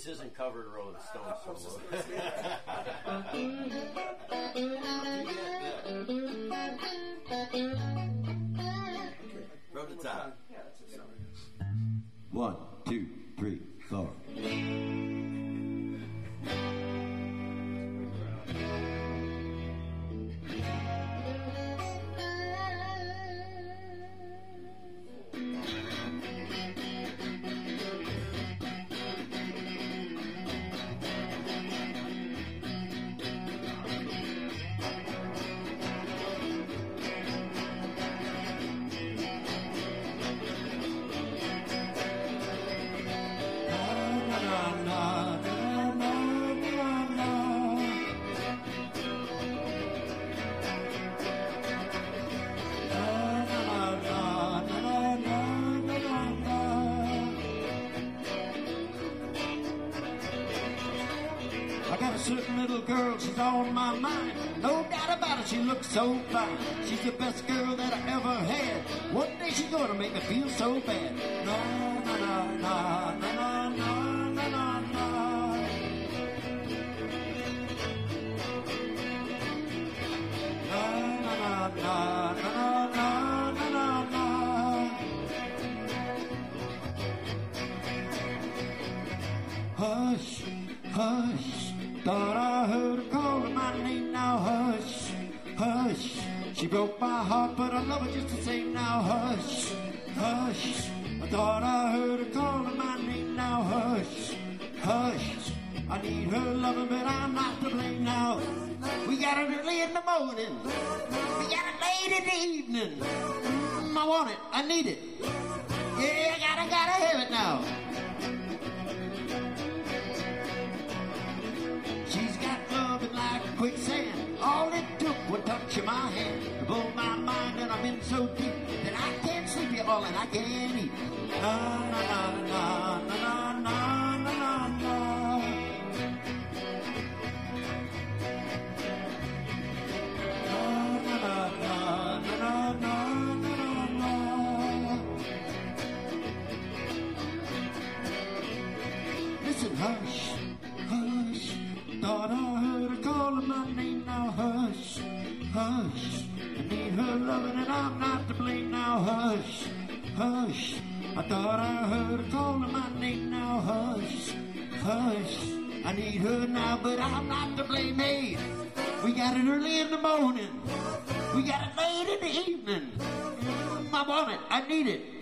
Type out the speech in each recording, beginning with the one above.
isn't covered Rolling Stone solo. From the top. 1, 2, 3, 4. Certain little girl, she's on my mind. No doubt about it, she looks so fine. She's the best girl that I ever had. One day she's gonna make me feel so bad. No, no, no, no, no, no, no, no, no. No, no, no, no, no, no, no, no. Hush, hush. Thought I heard her calling my name, now hush, hush. She broke my heart, but I love her just the same, now hush, hush. I thought I heard her calling my name, now hush, hush. I need her loving, but I'm not to blame now. We got it early in the morning, we got it late in the evening. I want it, I need it, yeah, I gotta have it now. Like quicksand, all it took was touch of my hand to blow my mind, and I'm in so deep that I can't sleep at all and I can't eat. Na na na na na na na na na. Na na na na na na na. Listen, hush, hush. Thought I heard her calling my name, now hush, hush. I need her loving and I'm not to blame, now hush, hush. I thought I heard her calling my name, now hush, hush. I need her now, but I'm not to blame, hey. We got it early in the morning, we got it late in the evening. I want it, I need it.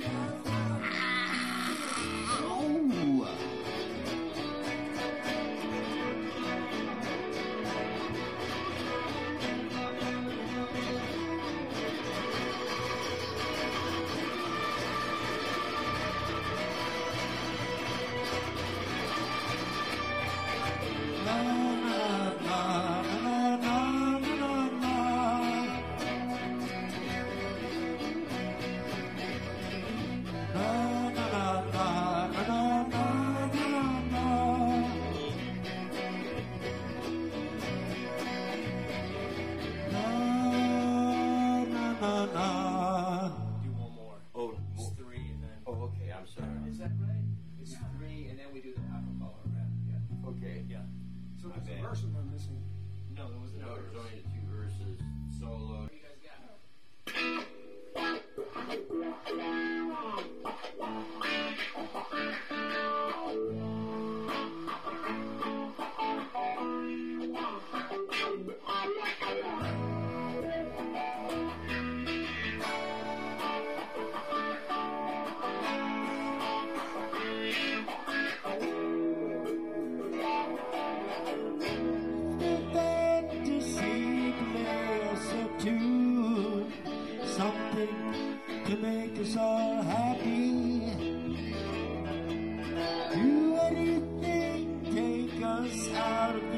To make us all happy, do anything, take us out of